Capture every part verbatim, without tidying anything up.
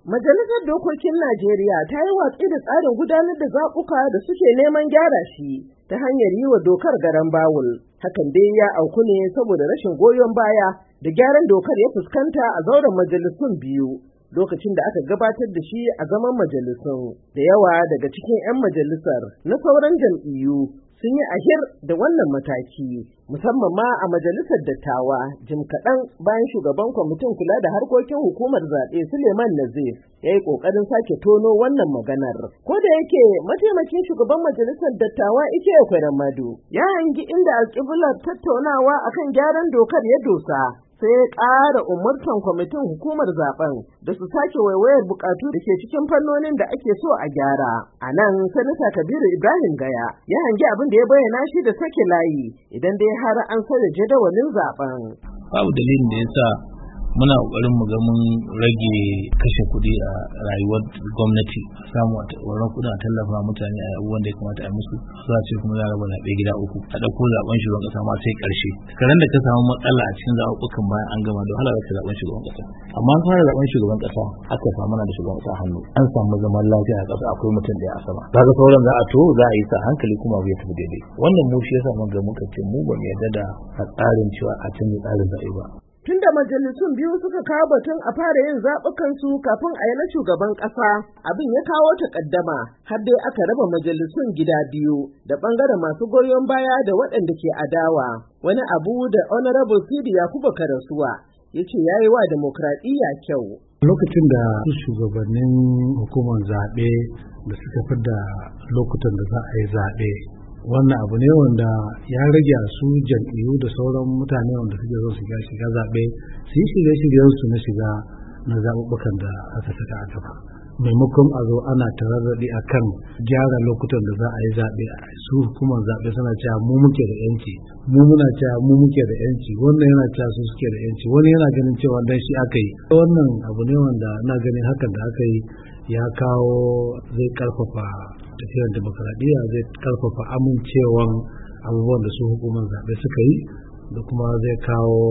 Majalisar Dokokin Najeriya ta yi watsi da tsarin gudanar da zaɓuka da suke neman gyara shi ta hanyar yi wa dokar garan bawul. Hakan dai ya auku ne saboda rashin goyon baya da gyaran dokar ya fuskanta a zauren majalisun biyu lokacin da aka gabatar da shi a zaman majalisun. Da yawa daga cikin 'yan majalisar na sauran jam'iyyu sun yi ahir da wannan mataki, musamman ma a majalisar dattawa jim kaɗan bayan shugaban kwamitin kula da harkokin hukumar zaɓe Suleiman Nazif ya yi ƙoƙarin sake tono wannan maganar. Ko da yake mataimakin shugaban majalisar dattawa Ike Ekweremadu ya hangi inda alƙiblar tattaunawa akan gyaran dokar ya dosa, sai ya ƙara umurtan kwamitin hukumar zaben da su sake waiwayar bukatu da ke cikin fannonin da ake so a gyara. A nan, Sanata Kabiru Ibrahim Gaya ya hangi abin da ya bayyana shi da sake layi idan dai har an sauya jadawalin zaben. Babu dalilin da yasa muna ƙoƙarin mu ga mun rage kashe kuɗi a rayuwar gwamnati, samu wannan kuɗin a tallafa mutane a abubuwan da ya kamata a musu, za a ce kuma za a raba zaɓe gida uku a ɗauko zaɓen shugaban ƙasa ma sai ƙarshe. Karen da ka samu matsala a cikin zaɓuɓɓukan bayan an gama da wahala ka zaɓen shugaban ƙasa, amma an fara zaɓen shugaban ƙasa aka samu na da shugaban ƙasa hannu, an samu zaman lafiya a ƙasa, akwai mutum da a sama, kaga sauran za a to za a yi sa hankali kuma bai tafi daidai. Wannan mu shi yasa mun ga muka ce mu ba mu yarda da tsarin cewa a canza tsarin zaɓe ba. Tunda majalisun biyu suka kawo batun a fara yin zaɓukansu kafin a yi na shugaban ƙasa, abin ya kawo takaddama har dai aka raba majalisun gida biyu da ɓangaren masu goyon baya da waɗanda ke adawa. Wani abu da Honorable Sidi Yakubu Karasuwa ya ce ya yi wa demokradiyya kyau. Lokacin da shugabannin hukumar zaɓe da suka fi da lokutan da za a yi zaɓe, wannan abu ne wanda ya rage su jam'iyyu da sauran mutane wanda suke zo su shiga zaɓe su yi shirye-shiryen su na shiga na zaɓuɓɓukan da aka saka a gaba, maimakon a zo ana tararraɗi a kan gyara lokutan da za a yi zaɓe. Su hukumar zaɓe suna cewa mu muke da yanci, mu muna cewa mu muke da yanci, wannan yana cewa su suke da yanci, wani yana ganin cewa dan shi aka yi. Wannan abu ne wanda na ganin hakan da aka yi ya kawo zai karfafa tafiyar demokradiyya, zai karfafa amincewan abubuwan da su hukumar zaɓe suka yi, da kuma zai kawo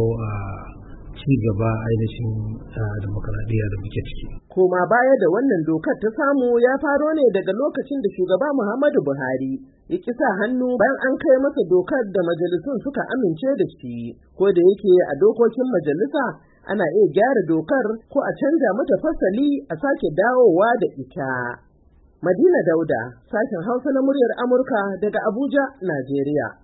ci gaba ainihin demokradiyya da muke ciki. Koma baya da wannan dokar ta samu ya faro ne daga lokacin da shugaba Muhammadu Buhari ya ƙi sa hannu bayan an kai masa dokar da majalisun suka amince da shi. Ko da yake a dokokin majalisa ana iya gyara dokar ko a canja mata fasali a sake dawowa da ita. Madina Dauda, sashen Hausa na muryar Amurka daga Abuja, Najeriya.